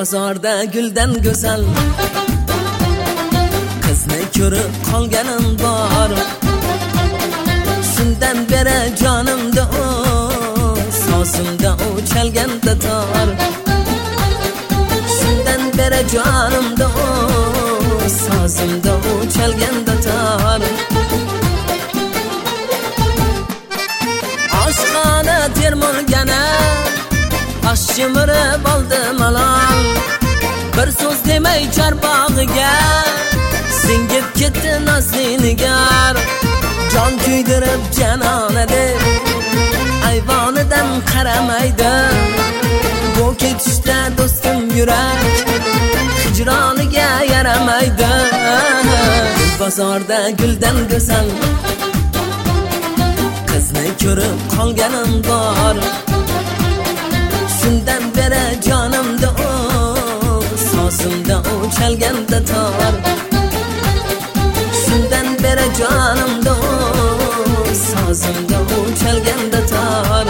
bozorda guldan go'zal qizni ko'rib qolganim bor. Shundan beri jonimda sozimda chalganda tor. Shundan beri jonimda sozimda chalganda tor. Oshxona termulgana Aşçımırıp oldim malol. Bir so'z demay charbog'iga singib ketdi nozli nigar. Jon kuydirib janona deb ayvonidan qaramaydi. Bu ketishda do'stim yurak hijroniga yaramaydi. Bozorda guldan go'zal qizni ko'rib qolganim bor. Shundan beri jonimda sozimda chalganda tor. Shundan beri jonimda sozimda chalganda tor.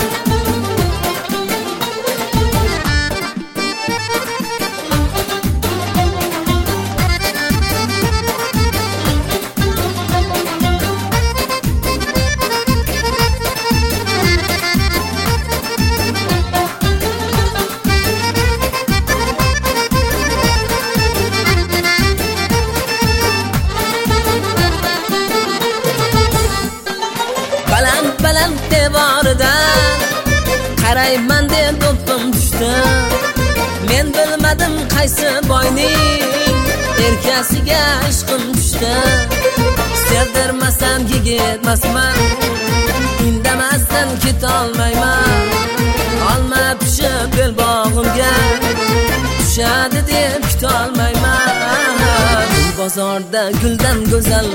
Baland devoridan qarayman deb do'ppim tushdi. Men bilmadim qaysi boyning erkasiga ishqim tushdi. Sevdirmasam yigitmasman, indamasdan ketolmayman. Olma pishib belbog'imga tushadi deb kutolmayman. Bozorda guldan go'zal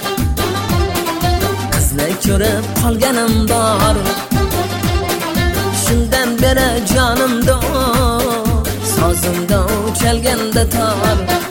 qizni ko'rib qolganim bor. Shundan beri jonimda sozimda chalganda tor.